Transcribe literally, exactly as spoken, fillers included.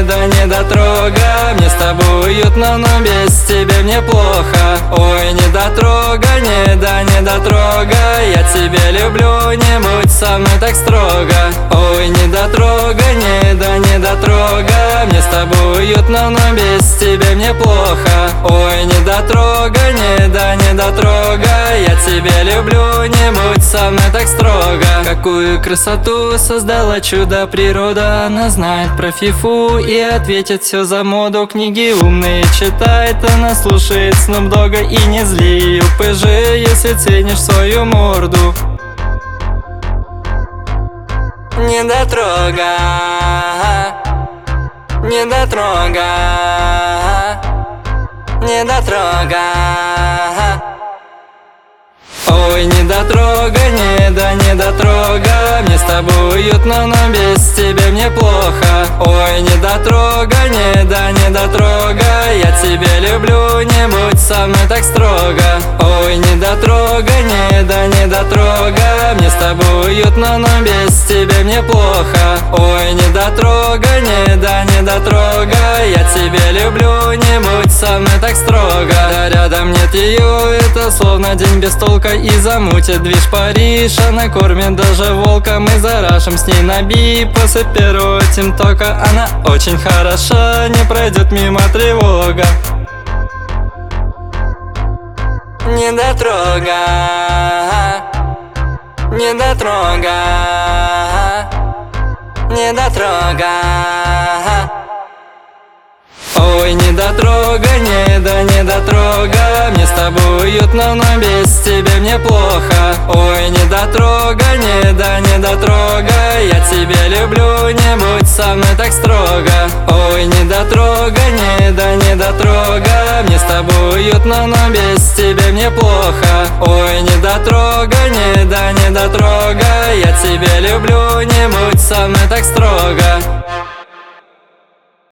да не дотрога. Мне с тобой уютно, но без тебя мне плохо. Ой, не дотрога, не да не дотрога. Я тебя люблю, не будь со мной так строго. Ой, не дотрога, не да не дотрога. Мне с тобой уютно, но без тебя мне плохо. Ой, не дотрога, не да не дотрога. Я тебя люблю, не будь со мной так строго. Какую красоту создала чудо природа. Она знает про фифу и ответит все за моду. Книги умные читает, она слушает Снуп Дога. И не зли ю пи жи, если ценишь свою морду. Не дотрога, не дотрога, не дотрога. Ой, не дотрога, не да не дотрога. Мне с тобой уютно, но без тебя мне плохо. Ой, не дотрога, не да не дотрога. Я тебя люблю, не будь со мной так строго. Ой, не дотрога, не да не дотрога. Мне с тобой уютно, но без тебя мне плохо. Ой, не дотрога, не да не дотрога. Я тебя люблю, не будь со мной так строго. Да рядом нет ее, это словно день без толка. И замутит движ Париж, она кормит даже волка. Мы зарашим с ней на би после первого тимтока. Она очень хороша, не пройдет мимо тревога. Не дотрога, не дотрога, не дотрога. Ой, не дотрога, не да не дотрога. Мне с тобой уютно, но без тебя мне плохо. Ой, не дотрога, не да не дотрога. Я тебя люблю, не будь со мной так строго. Ой, не дотрога, не да не дотрога. Мне с тобой уютно, но без тебя мне плохо. Ой, не дотрога, не да не дотрога. Я тебя люблю, не будь со мной так строго.